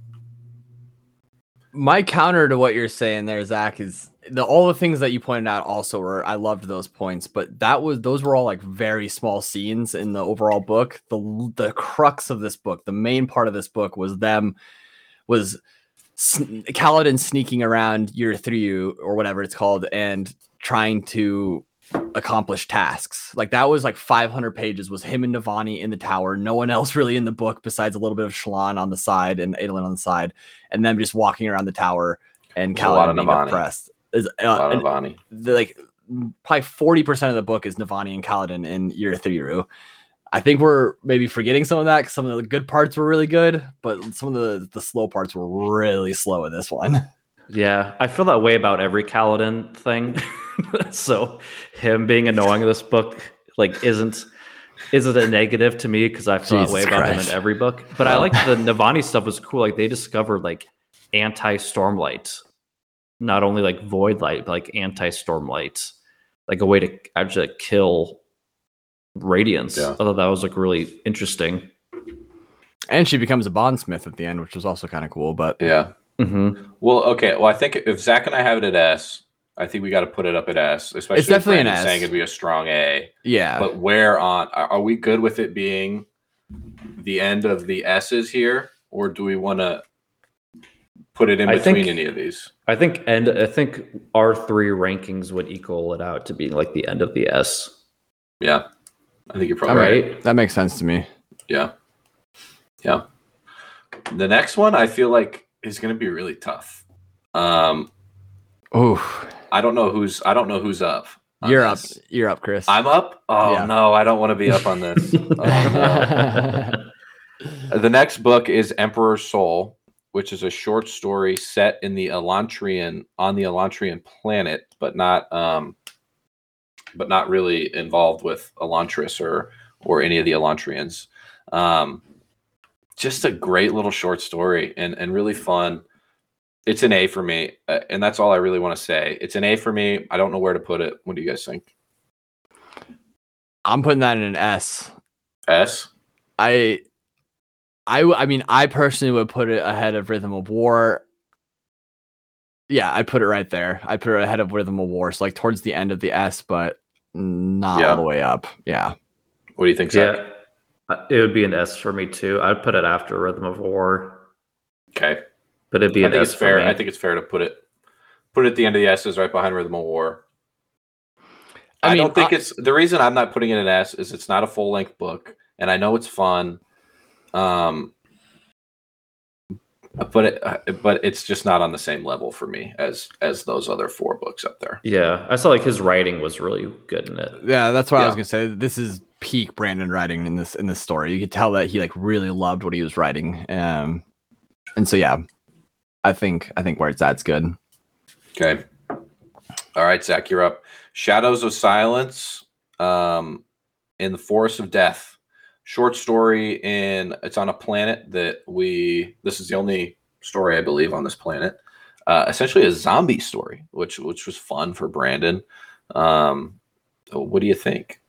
My counter to what you're saying there, Zach, is all the things that you pointed out also were, I loved those points, but those were all like very small scenes in the overall book. The crux of this book, the main part of this book was Kaladin sneaking around Urithiru or whatever it's called and trying to accomplish tasks. Like that was like 500 pages was him and Navani in the tower. No one else really in the book besides a little bit of Shallan on the side and Adolin on the side, and them just walking around the tower and Kaladin being oppressed. A lot of Navani. Like probably 40% of the book is Navani and Kaladin in Urithiru. I think we're maybe forgetting some of that because some of the good parts were really good, but some of the slow parts were really slow in this one. Yeah, I feel that way about every Kaladin thing. So him being annoying in this book like isn't a negative to me because I feel that way about him in every book. But I like the Navani stuff was cool. Like they discovered like anti-stormlight, not only like void light, but like anti-stormlight, like a way to actually kill radiance. I thought that was like really interesting. And she becomes a bondsmith at the end, which was also kind of cool. But yeah. Mm-hmm. Well, okay. Well, I think if Zach and I have it at S, I think we got to put it up at S, especially it's definitely if an S. saying it'd be a strong A. Yeah. But where on are we good with it being the end of the S's here, or do we want to put it in between any of these? I think our 3 rankings would equal it out to being like the end of the S. Yeah. I think you're probably right. That makes sense to me. Yeah. Yeah. The next one I feel like is going to be really tough. I don't know who's up. You're up. You're up, Chris. I'm up? Oh, no, I don't want to be up on this. No. The next book is Emperor's Soul, which is a short story set in the Elantrian planet, but not really involved with Elantris or any of the Elantrians. Just a great little short story and really fun. It's an A for me, and that's all I really want to say. It's an A for me. I don't know where to put it. What do you guys think? I'm putting that in an S. S? I mean, I personally would put it ahead of Rhythm of War. Yeah, I put it right there. I put it ahead of Rhythm of War. So like towards the end of the S, but not all the way up. Yeah. What do you think, Zach? Yeah, it would be an S for me too. I'd put it after Rhythm of War. Okay. But it'd be an S fair. I think it's fair to put it at the end of the S's right behind Rhythm of War. I don't think it's the reason I'm not putting it in an S is it's not a full length book, and I know it's fun. But it's just not on the same level for me as those other 4 books up there. Yeah, I saw like his writing was really good in it. Yeah, that's what I was gonna say. This is peak Brandon writing in this story. You could tell that he like really loved what he was writing. And so yeah, I think where it's at's good. Okay. All right, Zach, you're up. Shadows of Silence, in the Forest of Death. Short story, it's on a planet that this is the only story I believe on this planet. Essentially a zombie story, which was fun for Brandon. What do you think?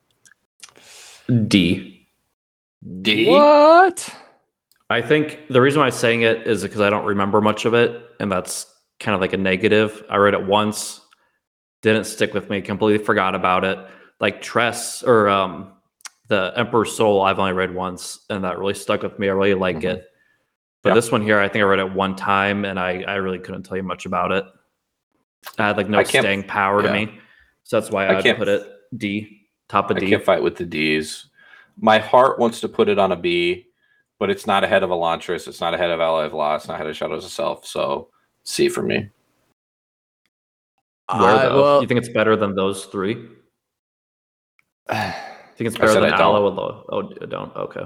D. What? I think the reason why I'm saying it is because I don't remember much of it, and that's kind of like a negative. I read it once, didn't stick with me, completely forgot about it. Like Tress or the Emperor's Soul, I've only read once, and that really stuck with me. I really like it. But this one here, I think I read it one time, and I really couldn't tell you much about it. I had like no staying power to me. So that's why I'd put it D, top of D. I can't fight with the Ds. My heart wants to put it on a B, but it's not ahead of Elantris. It's not ahead of Alloy of Law. It's not ahead of Shadows of Self. So C for me. Where though? Well, you think it's better than those 3? I think it's better than Alloy of Law. Oh, don't. Okay.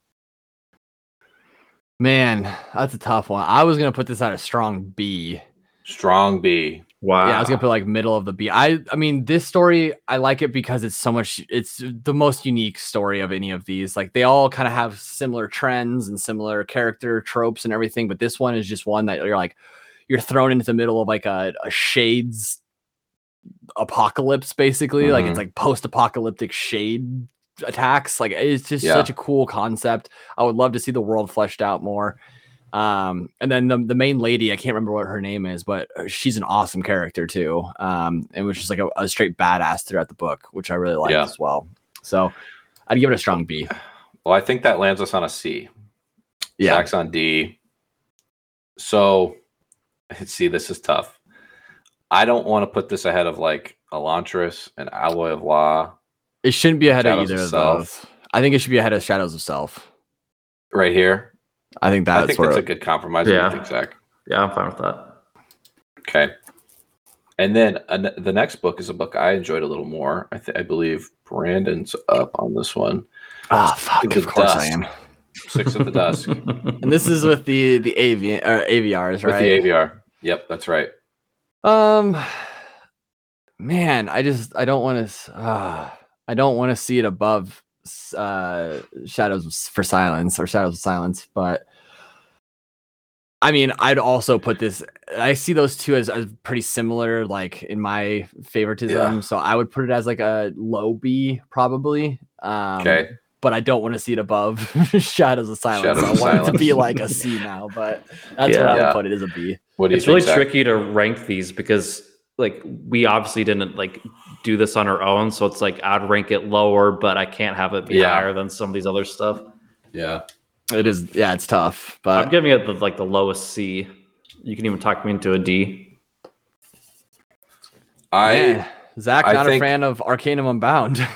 Man, that's a tough one. I was gonna put this at a strong B. Strong B. Wow. Yeah, I was gonna put like middle of the B. I mean, this story, I like it because it's the most unique story of any of these. Like they all kind of have similar trends and similar character tropes and everything, but this one is just one that you're thrown into the middle of like a Shades apocalypse, basically. Like it's like post-apocalyptic Shade attacks. Like it's just such a cool concept. I would love to see the world fleshed out more. And then the main lady, I can't remember what her name is, but she's an awesome character too. And was just like a straight badass throughout the book, which I really liked as well. So I'd give it a strong B. Well, I think that lands us on a C. Yeah. Zach's on D. So see, this is tough. I don't want to put this ahead of like Elantris and Alloy of Law. It shouldn't be ahead of either of those. I think it should be ahead of Shadows of Self. Right here. I think that's a good compromise. Yeah. I think, Zach. Yeah, I'm fine with that. Okay. And then the next book is a book I enjoyed a little more. I believe Brandon's up on this one. Oh, fuck, of course I am. 6 of the Dusk. And this is with the AVRs, right? With the AVR. Yep, that's right. Man, I don't want to see it above Shadows of Silence, but I mean, I'd also put this. I see those two as pretty similar, like in my favoritism. Yeah. So I would put it as like a low B, probably. Okay. But I don't want to see it above Shadows of Silence. I want it to be like a C now, but that's what I would put it as a B. What do you think, really Zach? Tricky to rank these because like we obviously didn't like do this on our own, so it's like I'd rank it lower, but I can't have it be higher than some of these other stuff. Yeah. It is, it's tough, but I'm giving it the lowest C. You can even talk me into a D. Zach, not a fan of Arcanum Unbound.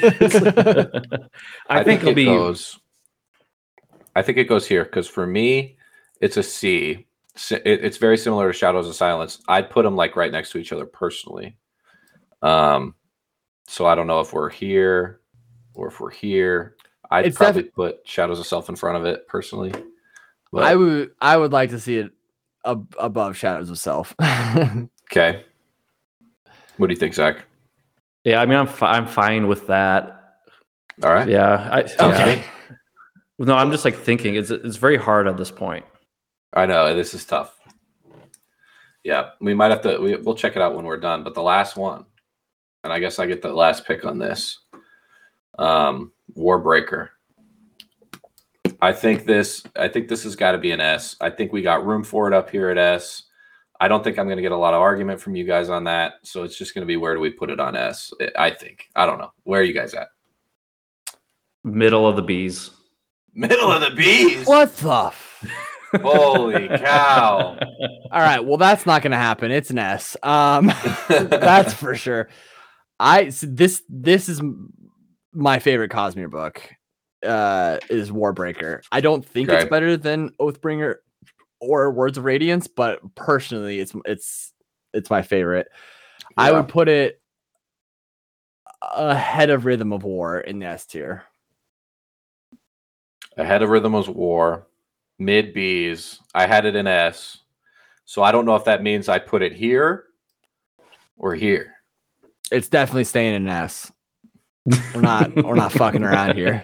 I think it goes. I think it goes here because for me, it's a C. It's very similar to Shadows of Silence. I'd put them like right next to each other personally. So I don't know if we're here or if we're here. I'd probably put Shadows of Self in front of it personally. But I would like to see it above Shadows of Self. Okay. What do you think, Zach? Yeah, I mean, I'm fine with that. All right. Yeah. Okay. No, I'm just like thinking it's very hard at this point. I know this is tough. Yeah, we might have to. We'll check it out when we're done. But the last one, and I guess I get the last pick on this. Warbreaker. I think this has got to be an S. I think we got room for it up here at S. I don't think I'm going to get a lot of argument from you guys on that. So it's just going to be where do we put it on S? I think. I don't know. Where are you guys at? Middle of the B's. Middle of the B's? What the? Holy cow. All right. Well, that's not going to happen. It's an S. That's for sure. This is my favorite Cosmere book. Is Warbreaker. I don't think it's better than Oathbringer or Words of Radiance, but personally, it's my favorite. Yeah. I would put it ahead of Rhythm of War in the S tier. Ahead of Rhythm of War, mid B's. I had it in S, so I don't know if that means I put it here or here. It's definitely staying in S. We're not fucking around here.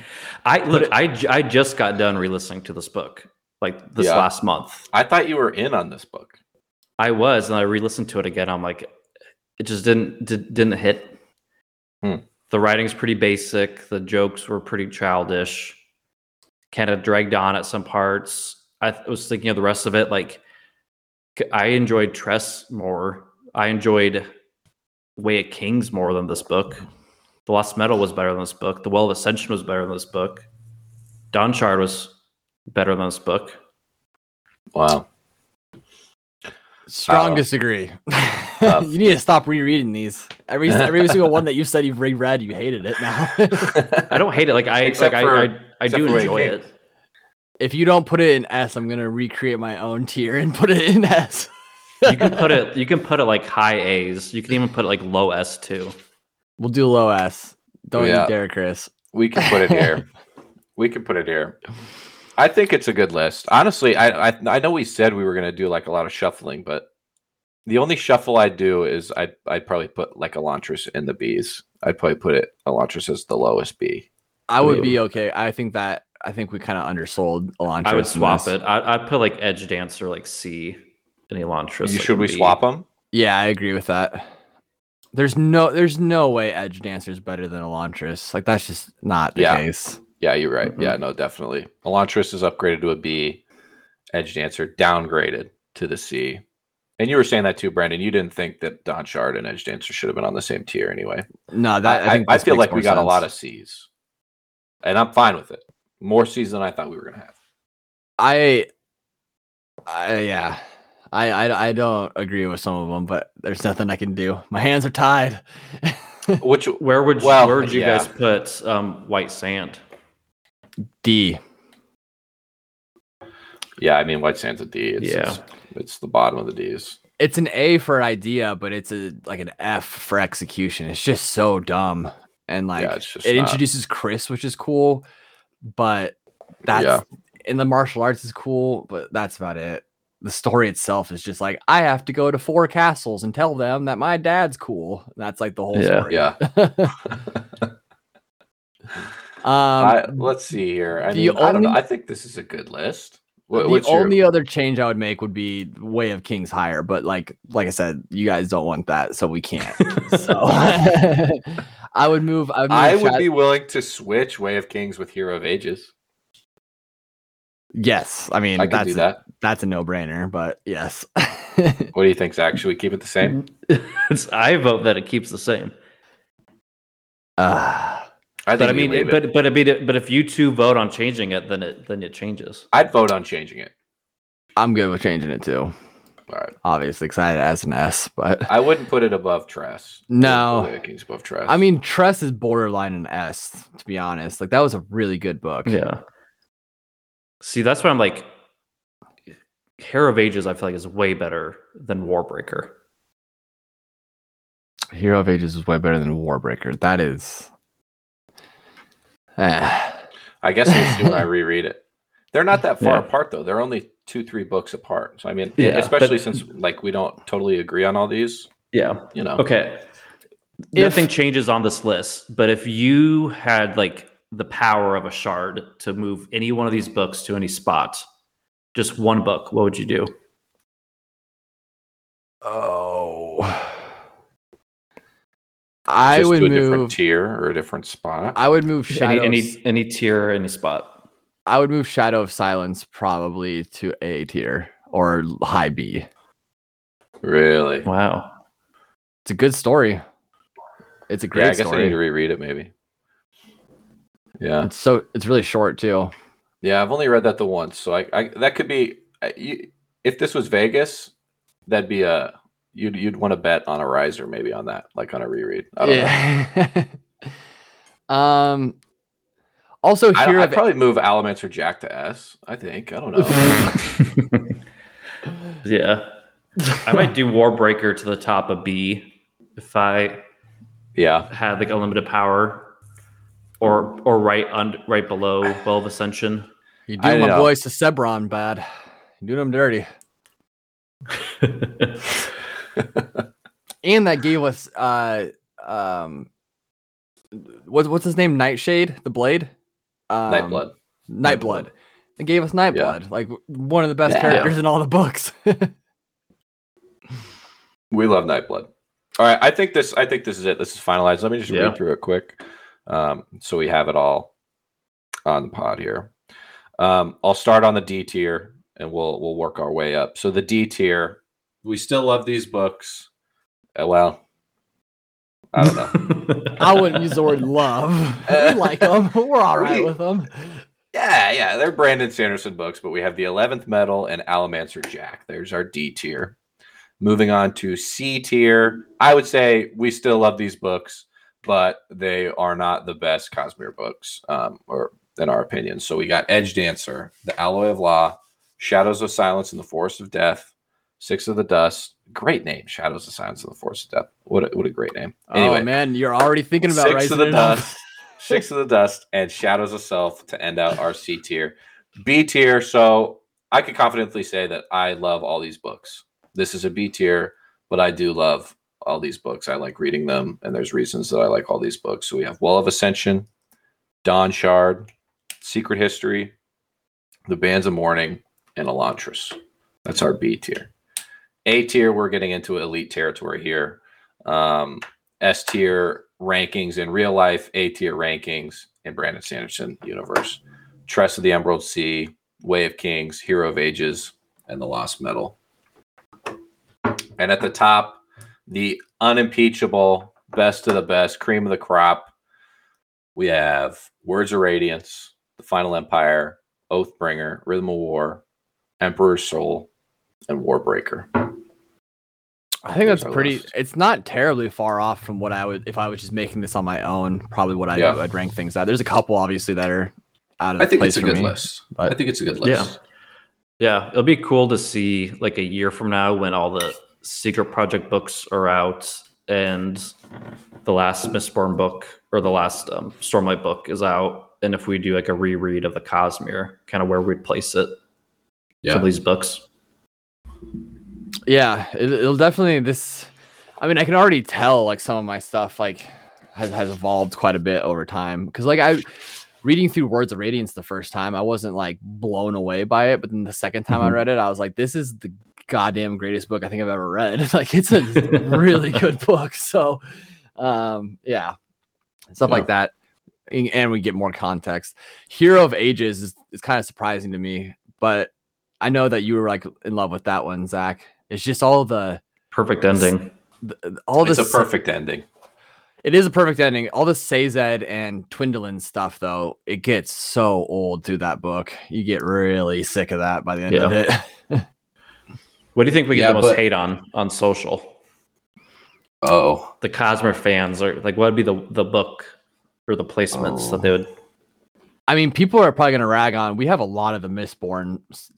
I just got done re-listening to this book like this last month. I thought you were in on this book. I was, and I re-listened to it again. I'm like, it just didn't hit. The writing's pretty basic. The jokes were pretty childish. Kind of dragged on at some parts. I was thinking of the rest of it. Like, I enjoyed Tress more. I enjoyed Way of Kings more than this book. The Lost Metal was better than this book. The Well of Ascension was better than this book. Dawnshard was better than this book. Wow. Strong disagree. You need to stop rereading these. Every single one that you said you've reread, you hated it now. I don't hate it. I do enjoy it. If you don't put it in S, I'm gonna recreate my own tier and put it in S. You can put it like high A's. You can even put it like low S too. We'll do low S. Don't you dare, Chris. We can put it here. I think it's a good list. Honestly, I know we said we were going to do like a lot of shuffling, but the only shuffle I do is I'd probably put like Elantris in the B's. I'd probably put Elantris as the lowest B. I would be okay. I think we kind of undersold Elantris. I would swap it. I'd put like Edge Dancer like C and Elantris. Should we swap them? Yeah, I agree with that. There's no way Edge Dancer is better than Elantris. Like that's just not the case. Yeah, you're right. Mm-hmm. Yeah, no, definitely. Elantris is upgraded to a B. Edge Dancer downgraded to the C. And you were saying that too, Brandon. You didn't think that Dawnshard and Edge Dancer should have been on the same tier anyway. No, I feel like we got a lot of C's, and I'm fine with it. More C's than I thought we were gonna have. I don't agree with some of them, but there's nothing I can do. My hands are tied. Where would you guys put White Sand? D. Yeah, I mean White Sand's a D. It's the bottom of the D's. It's an A for idea, but it's like an F for execution. It's just so dumb. and like it's just it introduces Chris, which is cool, but that's in the martial arts is cool, but that's about it. The story itself is just like, I have to go to 4 castles and tell them that my dad's cool. That's like the whole story. Yeah. Let's see here. I don't know. I think this is a good list. The only other change I would make would be Way of Kings higher, but like I said, you guys don't want that, so we can't. So I would be willing to switch Way of Kings with Hero of Ages. Yes, I mean, I could do that. That's a no-brainer, but yes. What do you think, Zach? Should we keep it the same? I vote that it keeps the same. But if you two vote on changing it, then it changes. I'd vote on changing it. I'm good with changing it too. All right. Obviously, because I had it as an S, but I wouldn't put it above Tress. No, Way of Kings above Tress. I mean, Tress is borderline an S, to be honest. Like that was a really good book. Yeah. See, that's why I'm like, Hero of Ages, I feel like is way better than Warbreaker. Hero of Ages is way better than Warbreaker. That is. I guess we'll see when I reread it. They're not that far apart, though. They're only 2-3 books apart. So I mean, especially since like we don't totally agree on all these. Yeah. Okay. Nothing changes on this list, but if you had like the power of a shard to move any one of these books to any spot, just one book, what would you do? I would move a different tier or a different spot. I would move Shadow any tier, any spot. I would move Shadow of Silence probably to A tier or high B. Really? Wow. It's a good story. It's a great story. I guess I need to reread it maybe. Yeah. It's really short too. Yeah, I've only read that the once, so I that could be if this was Vegas, that'd be you'd want to bet on a riser maybe on that, like on a reread. I don't know. Also here I'd probably move Allomancer Jack to S, I think. I don't know. Yeah. I might do Warbreaker to the top of B if I had like unlimited power. Or right below Well of Ascension. You do my boys to Sebron bad. You do them dirty. And that gave us what's his name? Nightshade, the Blade? Nightblood. Nightblood. It gave us Nightblood, like one of the best characters in all the books. We love Nightblood. All right, I think this is it. This is finalized. Let me just read through it quick. So we have it all on the pod here. I'll start on the D tier and we'll work our way up. So the D tier, we still love these books. Well, I don't know. I wouldn't use the word love. We like them. We're all right with them. Yeah, they're Brandon Sanderson books, but we have the 11th Metal and Allomancer Jack. There's our D tier. Moving on to C tier, I would say we still love these books, but they are not the best Cosmere books, or in our opinion. So we got Edge Dancer, The Alloy of Law, Shadows of Silence in the Forest of Death, Six of the Dust. Great name, Shadows of Silence in the Forest of Death. What a great name. Anyway, oh man, you're already thinking about Six of the Dust, Six of the Dust, and Shadows of Self to end out our C tier. B tier. So I could confidently say that I love all these books. This is a B tier, but I do love all these books. I like reading them, and there's reasons that I like all these books. So we have Well of Ascension, Dawn Shard, Secret History, The Bands of Mourning, and Elantris. That's our B tier. A tier, we're getting into elite territory here. S tier rankings in real life, A tier rankings in Brandon Sanderson universe. Tress of the Emerald Sea, Way of Kings, Hero of Ages, and The Lost Metal. And at the top, the unimpeachable, best of the best, cream of the crop, we have Words of Radiance, The Final Empire, Oathbringer, Rhythm of War, Emperor's Soul, and Warbreaker. I think that's pretty. List. It's not terribly far off from what I would if I was just making this on my own. Probably what do. I'd rank things out. There's a couple obviously that are out of place for me. I think it's a good list. Yeah, it'll be cool to see like a year from now when all the Secret Project books are out and the last Mistborn book or the last Stormlight book is out, and if we do like a reread of the Cosmere, kind of where we'd place it for these books. Yeah, it'll definitely I mean, I can already tell like some of my stuff like has evolved quite a bit over time, because like reading through Words of Radiance the first time, I wasn't like blown away by it, but then the second time I read it, I was like, this is the goddamn greatest book I think I've ever read. Like, it's a really good book. So yeah, stuff like that, and we get more context. Hero of Ages is kind of surprising to me, but I know that you were like in love with that one, Zach. It's just all the perfect ending. It's a perfect ending. It is a perfect ending. All the Sazed and Twindlin stuff, though, it gets so old through that book. You get really sick of that by the end of it. What do you think we get the most hate on social? Oh, the Cosmere fans, or like, what would be the book or the placements that they would? I mean, people are probably going to rag on. We have a lot of the Mistborn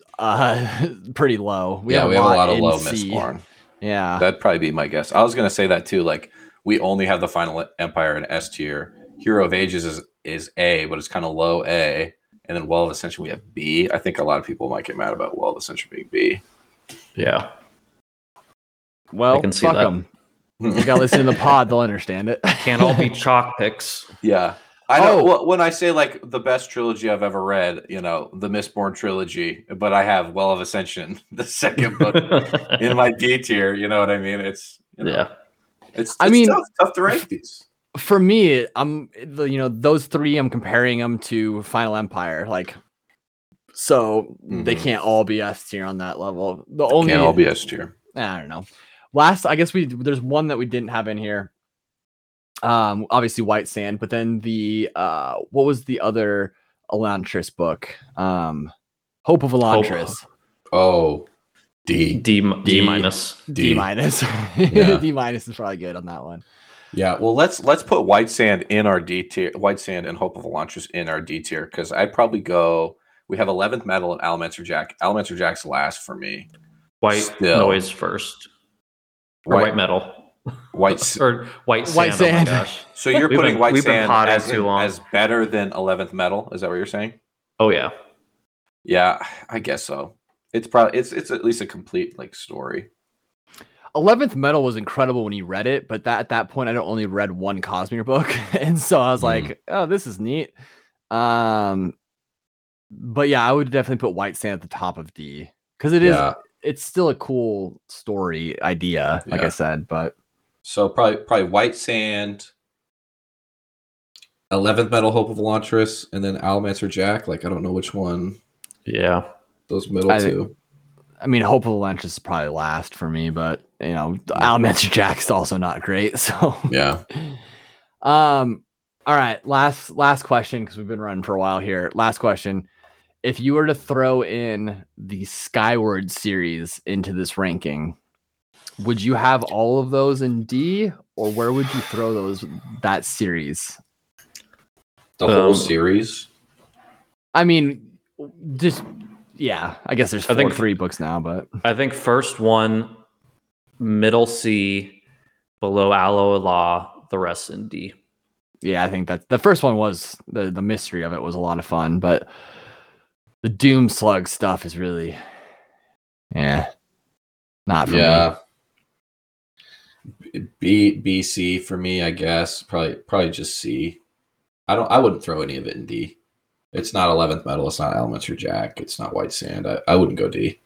pretty low. We have a lot of low Mistborn. Yeah, that'd probably be my guess. I was going to say that too. Like, we only have the Final Empire in S tier. Hero of Ages is A, but it's kind of low A. And then Well of Ascension, we have B. I think a lot of people might get mad about Well of Ascension being B. Yeah. Well, I can see that. You got to listen to the pod. They'll understand it. Can't all be chalk picks. Yeah. I know. Well, when I say like the best trilogy I've ever read, the Mistborn trilogy, but I have Well of Ascension, the second book, in my D tier. You know what I mean? It's It's tough to rank these. For me, those three, I'm comparing them to Final Empire, like, so they can't all be S tier on that level. Can't all be S tier. I don't know. Last, I guess there's one that we didn't have in here. Obviously White Sand, but then the what was the other Elantris book? Hope of Elantris. Oh. D minus. D minus. D minus is probably good on that one. Yeah, well, let's put White Sand in our D tier. White Sand and Hope of Elantris in our D tier, because I'd probably go. We have 11th Metal and Allomancer Jack. Allomancer Jack's last for me. White Noise first. Or White Metal. or White Sand. White Sand. Oh my gosh. So you're putting White Sand as better than 11th Metal? Is that what you're saying? Oh yeah. Yeah, I guess so. It's probably it's at least a complete like story. 11th Metal was incredible when you read it, but at that point I'd only read one Cosmere book, and so I was like, "Oh, this is neat." But yeah, I would definitely put White Sand at the top of D, because it's still a cool story idea, like I said. But so probably White Sand, 11th Metal, Hope of Elantris, and then Allomancer Jack. Like, I don't know which one. Yeah. Those middle two. I mean, Hope of Elantris is probably last for me, but Allomancer Jack's also not great. So yeah. All right. Last question, because we've been running for a while here. Last question: if you were to throw in the Skyward series into this ranking, would you have all of those in D, or where would you throw that series? The whole series. I mean, just. Yeah, I guess there's 3 books now, but I think first one, middle C, below Allo Law, the rest in D. Yeah, I think that the first one was the mystery of it was a lot of fun, but the Doom Slug stuff is really, not for me. B, C for me, I guess. Probably just C. I wouldn't throw any of it in D. It's not 11th Metal. It's not Allomancer Jack. It's not White Sand. I wouldn't go D.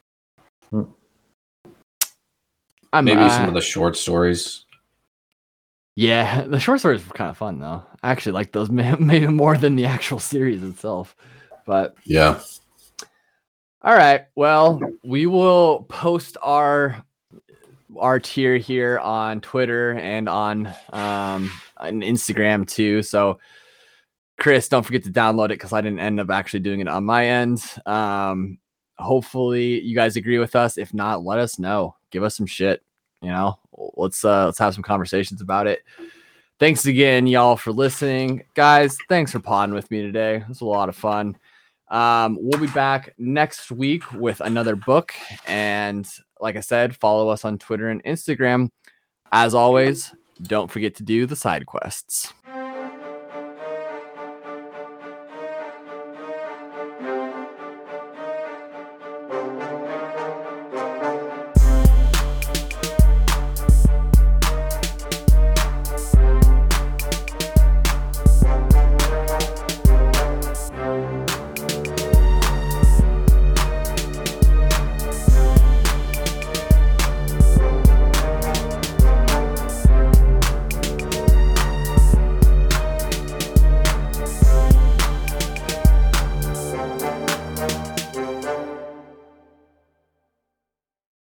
Maybe some of the short stories. Yeah, the short stories were kind of fun, though. I actually like those maybe more than the actual series itself. But yeah. All right. Well, we will post our tier here on Twitter and on Instagram too. So Chris, don't forget to download it, because I didn't end up actually doing it on my end. Hopefully you guys agree with us. If not, let us know. Give us some shit. Let's have some conversations about it. Thanks again, y'all, for listening. Guys, thanks for podding with me today. It was a lot of fun. We'll be back next week with another book. And like I said, follow us on Twitter and Instagram. As always, don't forget to do the side quests.